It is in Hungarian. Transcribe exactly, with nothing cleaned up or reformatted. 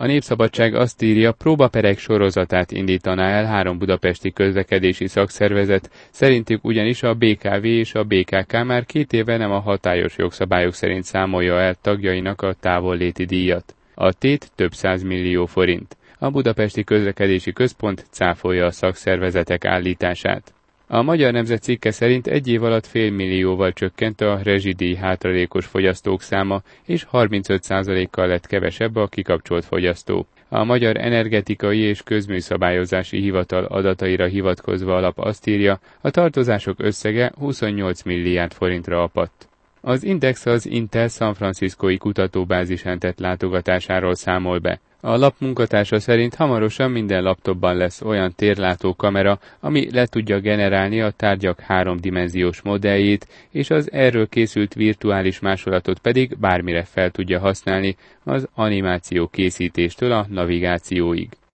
A Népszabadság azt írja, próbaperek sorozatát indítaná el három budapesti közlekedési szakszervezet, szerintük ugyanis a bé ká vé és a bé ká ká már két éve nem a hatályos jogszabályok szerint számolja el tagjainak a távolléti díjat. A tét több százmillió forint. A Budapesti Közlekedési Központ cáfolja a szakszervezetek állítását. A Magyar Nemzet cikke szerint egy év alatt félmillióval csökkent a rezsidíj hátralékos fogyasztók száma, és harmincöt százalékkal lett kevesebb a kikapcsolt fogyasztó. A Magyar Energetikai és Közműszabályozási Hivatal adataira hivatkozva a lap azt írja, a tartozások összege huszonnyolc milliárd forintra apadt. Az Index az Intel San Franciscói kutatóbázisán tett látogatásáról számol be. A lap munkatársa szerint hamarosan minden laptopban lesz olyan térlátó kamera, ami le tudja generálni a tárgyak háromdimenziós modelljét, és az erről készült virtuális másolatot pedig bármire fel tudja használni, az animáció készítéstől a navigációig.